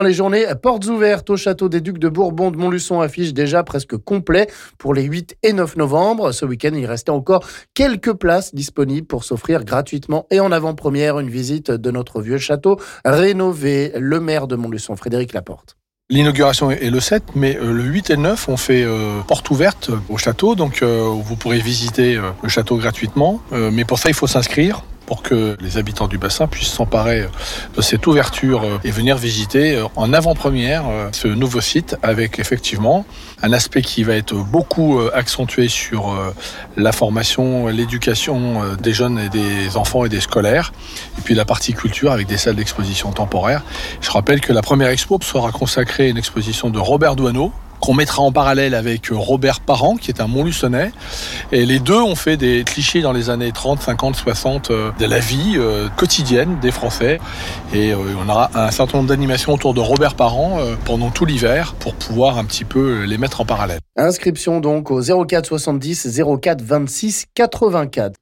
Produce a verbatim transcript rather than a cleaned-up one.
Les journées portes ouvertes au château des Ducs de Bourbon de Montluçon affichent déjà presque complet pour les huit et neuf novembre. Ce week-end, il restait encore quelques places disponibles pour s'offrir gratuitement et en avant-première une visite de notre vieux château rénové. Le maire de Montluçon, Frédéric Laporte. L'inauguration est le sept, mais le huit et le neuf, on fait euh, porte ouverte au château, donc euh, vous pourrez visiter euh, le château gratuitement. Euh, mais pour ça, il faut s'inscrire pour que les habitants du bassin puissent s'emparer de cette ouverture et venir visiter en avant-première ce nouveau site avec effectivement un aspect qui va être beaucoup accentué sur la formation, l'éducation des jeunes et des enfants et des scolaires, et puis la partie culture avec des salles d'exposition temporaires. Je rappelle que la première expo sera consacrée à une exposition de Robert Doisneau, qu'on mettra en parallèle avec Robert Parent, qui est un Montluçonnais. Et les deux ont fait des clichés dans les années trente, cinquante, soixante de la vie euh, quotidienne des Français. Et euh, on aura un certain nombre d'animations autour de Robert Parent euh, pendant tout l'hiver pour pouvoir un petit peu les mettre en parallèle. Inscription donc au zéro quatre soixante-dix zéro quatre vingt-six quatre-vingt-quatre.